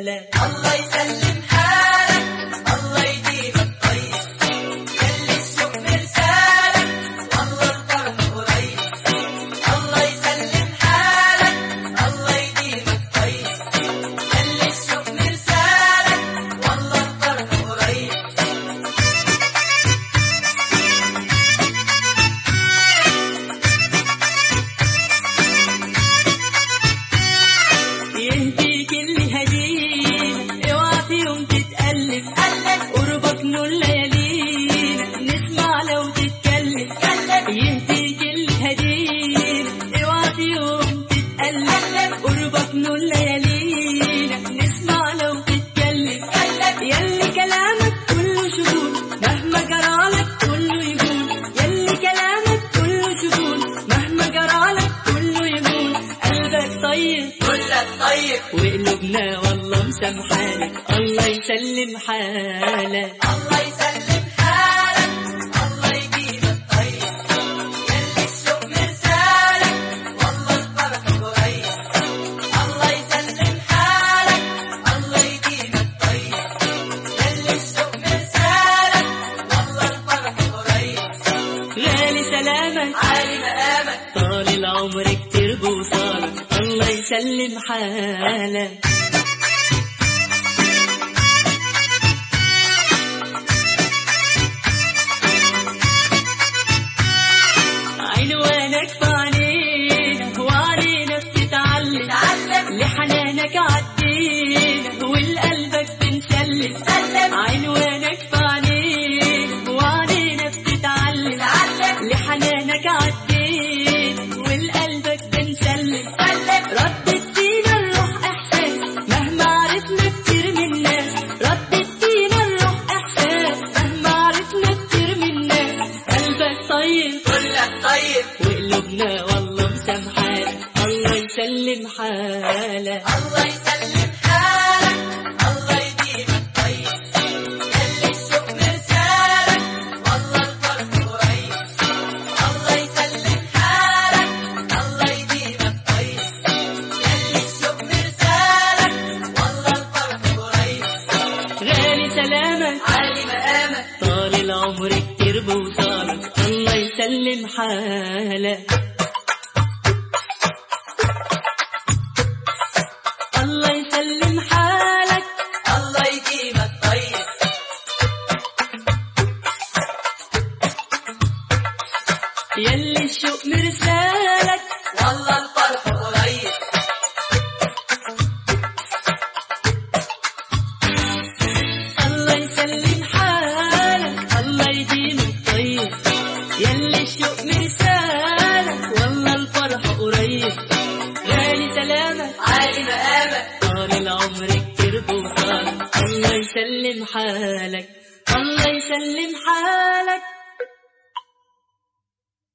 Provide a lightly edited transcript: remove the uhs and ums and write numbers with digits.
حالك. الله يسلم حالك، الله يديمك طيب، يلي الشوق مرسالك والله الفرح قريب. الله يسلم حالك، الله يديمك طيب، يلي الشوق مرسالك والله الفرح قريب. يهديك اللي هدينا، اوعى في يوم تتقلب، قربك نور ليالينا، نسمع لو تتكلم. يهديك اللي هدينا، اوعى في يوم تتقلب، قربك نور ليالينا، نسمع لو تتكلم. يلي كلامك كله شهود، مهما جرالك كله يهون، يلي كلامك كله شهود، مهما جرالك كله يهون. قلبك طيب كلك طيب، وقلوبنا والله مسامحالك. الله يسلم حالك، الله يسلم حالك، الله يديمك طيب، يلي الشوق مرسالك والله الفرح قريب. الله يسلم حالك، الله يديمك طيب، يلي الشوق مرسالك والله الفرح قريب. غالي سلامك، عالي مقامك، طال العمر كتير بوصالك. الله يسلم حالك. عنوانك في عينينا وعلينا بتتعلم، لحنانك عدينا والقلبك بنسلم. عنوانك في عينينا وعلينا بتتعلم، لحنانك عدينا والقلبك بنسلم. ردت فينا الروح احساس مهما عرفنا كتير من الناس، ردت فينا الروح احساس مهما عرفنا كتير من الناس. قلبك طيب كلك طيب، وقلوبنا والله مسامحالك. الله يسلم حالك، الله يسلم حالك، الله يديمك طيب، يلي الشوق مرسالك والله الفرح قريب. الله يسلم حالك، الله يديمك طيب، يلي الشوق مرسالك والله الفرح قريب. غالي سلامك، عالي مقامك، طال العمر كتير بوصالك. الله يسلم حالك، الله يسلم حالك، الله يديمك طيب، يلي الشوق مرسالك والله الفرح قريب. الله يسلم حالك، الله يديمك طيب، يلي الشوق مرسالك والله الفرح قريب. غالي سلامك، عالي مقامك، طال العمر كتير بوصالك. الله يسلم حالك، الله يسلم حالك.